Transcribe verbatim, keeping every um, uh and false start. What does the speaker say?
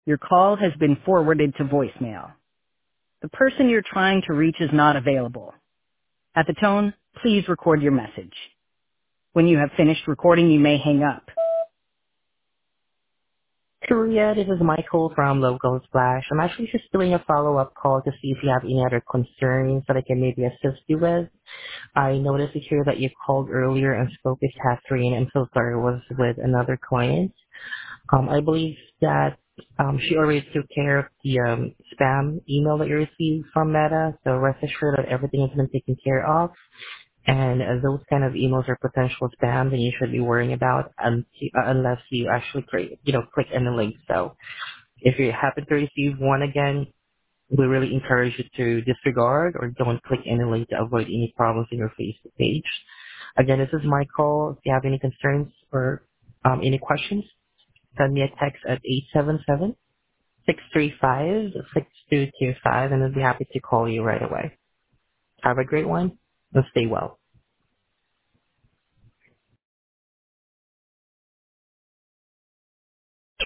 Your call has been forwarded to voicemail. The person you're trying to reach is not available. At the tone, please record your message. When you have finished recording, you may hang up. Korea, this is Michael from Local Splash. I'm actually just doing a follow-up call to see if you have any other concerns that I can maybe assist you with. I noticed here that you called earlier and spoke with Catherine. I'm so sorry, it was with another client. Um, I believe that um, she already took care of the um, spam email that you received from Meta, so rest assured that everything has been taken care of. And uh, those kind of emails are potential spam that you should be worrying about un- uh, unless you actually create, you know, click any link. So if you happen to receive one again, we really encourage you to disregard or don't click any link to avoid any problems in your Facebook page. Again, this is my call. If you have any concerns or um, any questions, send me a text at eight seven seven, six three five, six two two five, and I'll be happy to call you right away. Have a great one and stay well.